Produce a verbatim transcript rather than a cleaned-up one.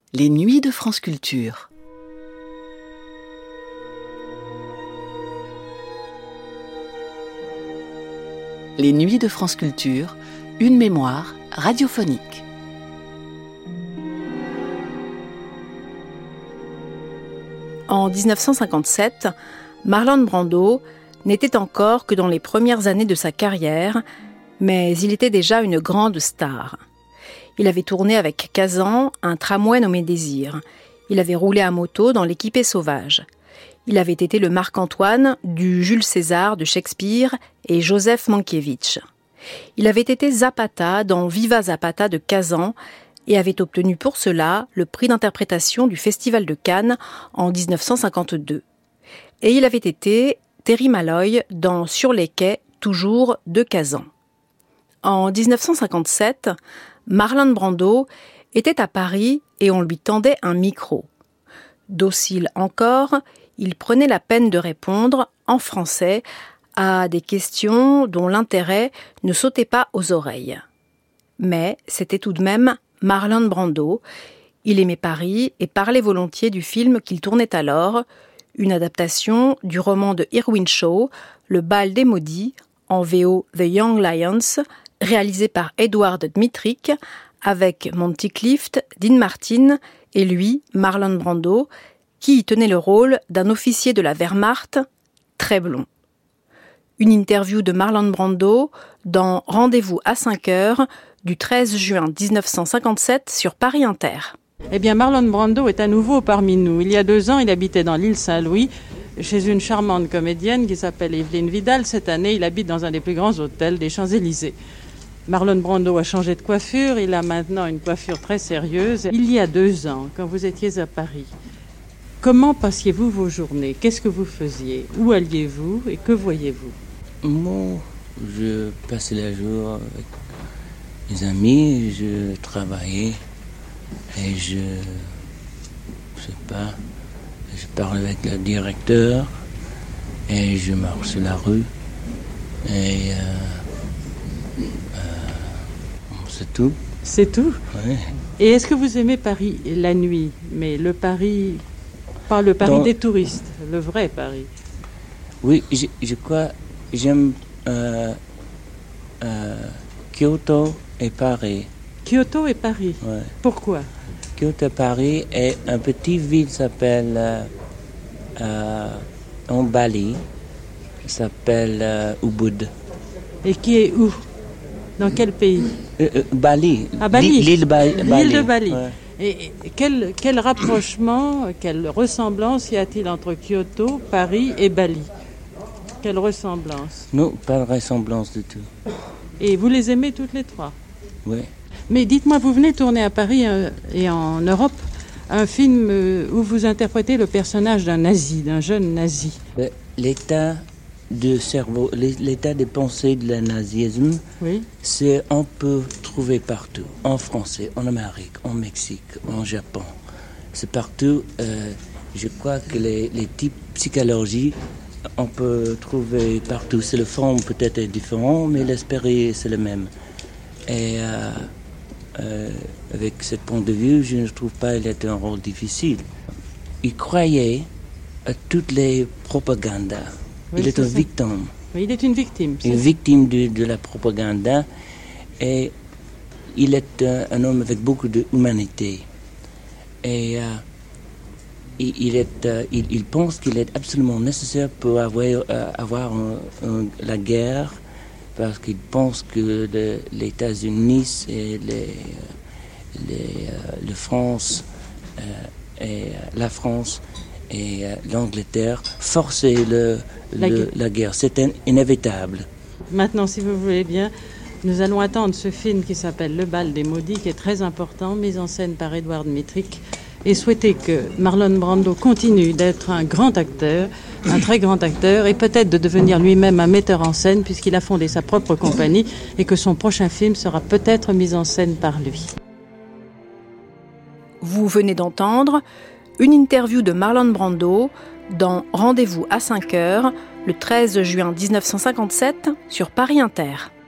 Les Nuits de France Culture. Les Nuits de France Culture, une mémoire radiophonique. En dix-neuf cent cinquante-sept, Marlon Brando n'était encore que dans les premières années de sa carrière, mais il était déjà une grande star. Il avait tourné avec Kazan un tramway nommé Désir. Il avait roulé à moto dans L'Équipé sauvage. Il avait été le Marc-Antoine du Jules César de Shakespeare et Joseph Mankiewicz. Il avait été Zapata dans Viva Zapata de Kazan et avait obtenu pour cela le prix d'interprétation du Festival de Cannes en dix-neuf cent cinquante-deux. Et il avait été Terry Malloy dans Sur les quais, toujours de Kazan. En dix-neuf cent cinquante-sept, Marlon Brando était à Paris et on lui tendait un micro. Docile encore, il prenait la peine de répondre, en français, à des questions dont l'intérêt ne sautait pas aux oreilles. Mais c'était tout de même Marlon Brando. Il aimait Paris et parlait volontiers du film qu'il tournait alors, une adaptation du roman de Irwin Shaw, Le bal des maudits, en V O The Young Lions, réalisé par Edward Dmytryk, avec Monty Clift, Dean Martin et lui, Marlon Brando, qui y tenait le rôle d'un officier de la Wehrmacht, très blond. Une interview de Marlon Brando dans Rendez-vous à cinq heures du treize juin dix-neuf cent cinquante-sept sur Paris Inter. Eh bien, Marlon Brando est à nouveau parmi nous. Il y a deux ans, il habitait dans l'île Saint-Louis, chez une charmante comédienne qui s'appelle Evelyne Vidal. Cette année, il habite dans un des plus grands hôtels des Champs-Élysées. Marlon Brando a changé de coiffure, il a maintenant une coiffure très sérieuse. Il y a deux ans, quand vous étiez à Paris, comment passiez-vous vos journées? Qu'est-ce que vous faisiez? Où alliez-vous et que voyez-vous? Moi, je passais la journée avec mes amis, je travaillais et je, je sais pas, je parlais avec le directeur et je marche sur la rue et euh, c'est tout. C'est tout? Oui. Et est-ce que vous aimez Paris la nuit? Mais le Paris, pas le Paris Dans... des touristes, le vrai Paris. Oui, je, je crois, j'aime euh, euh, Kyoto et Paris. Kyoto et Paris? Ouais. Pourquoi? Kyoto et Paris est un petit ville qui s'appelle euh, euh, en Bali, qui s'appelle euh, Ubud. Et qui est où? Dans quel pays? euh, euh, Bali. Ah, Bali. L'île, ba- L'île Bali. de Bali. Ouais. Et, et quel, quel rapprochement, quelle ressemblance y a-t-il entre Kyoto, Paris et Bali? Quelle ressemblance? Non, pas de ressemblance du tout. Et vous les aimez toutes les trois? Oui. Mais dites-moi, vous venez tourner à Paris euh, et en Europe un film euh, où vous interprétez le personnage d'un nazi, d'un jeune nazi. L'état de cerveau, l'état de pensée de le nazisme, oui. C'est on peut trouver partout, en français, en Amérique, en Mexique, en Japon. C'est partout. Euh, je crois que les, les types psychologiques, on peut trouver partout. C'est le fond peut-être différent, mais l'esprit c'est le même. Et euh, euh, avec ce point de vue, je ne trouve pas qu'il était un rôle difficile. Il croyait à toutes les propagandes. Oui, il est, est une victime. Oui, il est une victime. Une victime de, de la propagande. Et il est un, un homme avec beaucoup d'humanité. Et euh, il, il, est, euh, il, il pense qu'il est absolument nécessaire pour avoir, euh, avoir un, un, la guerre, parce qu'il pense que le, les États-Unis et les, les, euh, le France euh, et la France et euh, l'Angleterre forçaient le, la, le, guerre. la guerre. C'était inévitable. Maintenant, si vous voulez bien, nous allons attendre ce film qui s'appelle Le bal des maudits, qui est très important, mis en scène par Edward Dmytryk, et souhaiter que Marlon Brando continue d'être un grand acteur, un très grand acteur, et peut-être de devenir lui-même un metteur en scène, puisqu'il a fondé sa propre compagnie, et que son prochain film sera peut-être mis en scène par lui. Vous venez d'entendre une interview de Marlon Brando dans Rendez-vous à cinq heures, le treize juin dix-neuf cent cinquante-sept, sur Paris Inter.